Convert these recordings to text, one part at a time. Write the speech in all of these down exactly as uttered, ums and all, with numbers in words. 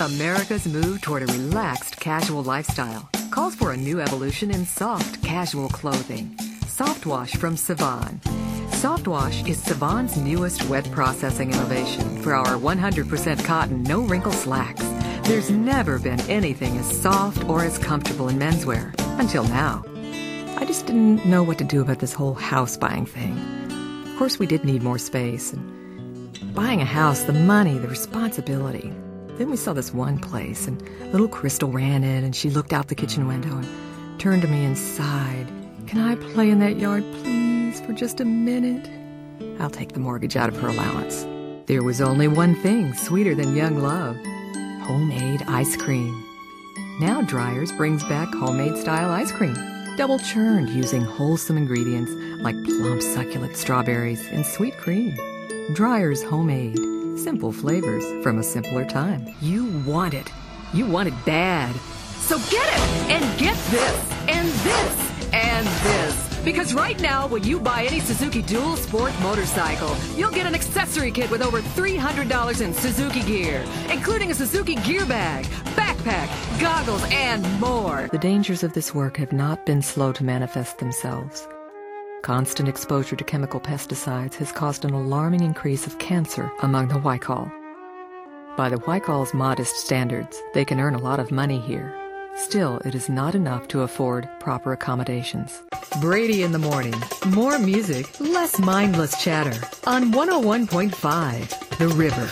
America's move toward a relaxed, casual lifestyle calls for a new evolution in soft, casual clothing. Soft Wash from Savan. Soft Wash is Savan's newest wet processing innovation for our one hundred percent cotton, no wrinkle slacks. There's never been anything as soft or as comfortable in menswear, until now. I just didn't know what to do about this whole house buying thing. Of course, we did need more space. And buying a house, the money, the responsibility. Then we saw this one place, and little Crystal ran in, and she looked out the kitchen window and turned to me and sighed. Can I play in that yard, please, for just a minute? I'll take the mortgage out of her allowance. There was only one thing sweeter than young love. Homemade ice cream. Now Dreyer's brings back homemade-style ice cream. Double churned using wholesome ingredients like plump succulent strawberries and sweet cream. Dreyer's Homemade. Simple flavors from a simpler time. You want it. You want it bad. So get it! And get this! And this! And this! Because right now, when you buy any Suzuki Dual Sport motorcycle, you'll get an accessory kit with over three hundred dollars in Suzuki gear, including a Suzuki gear bag, backpack, goggles, and more. The dangers of this work have not been slow to manifest themselves. Constant exposure to chemical pesticides has caused an alarming increase of cancer among the Huaycall. By the Huaycall's modest standards, they can earn a lot of money here. Still, it is not enough to afford proper accommodations. Brady in the morning. More music, less mindless chatter. On one oh one point five, The River.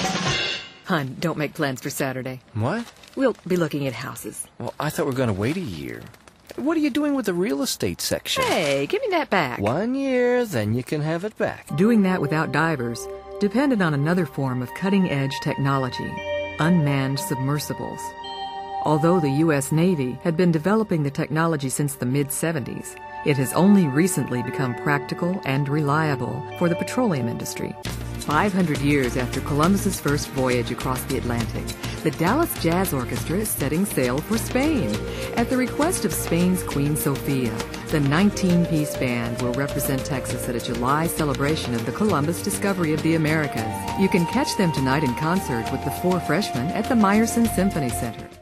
Hun, don't make plans for Saturday. What? We'll be looking at houses. Well, I thought we were going to wait a year. What are you doing with the real estate section? Hey, give me that back. One year, then you can have it back. Doing that without divers depended on another form of cutting-edge technology, unmanned submersibles. Although the U S Navy had been developing the technology since the mid seventies, it has only recently become practical and reliable for the petroleum industry. five hundred years after Columbus's first voyage across the Atlantic, the Dallas Jazz Orchestra is setting sail for Spain. At the request of Spain's Queen Sofia, the nineteen-piece band will represent Texas at a July celebration of the Columbus discovery of the Americas. You can catch them tonight in concert with the Four Freshmen at the Meyerson Symphony Center.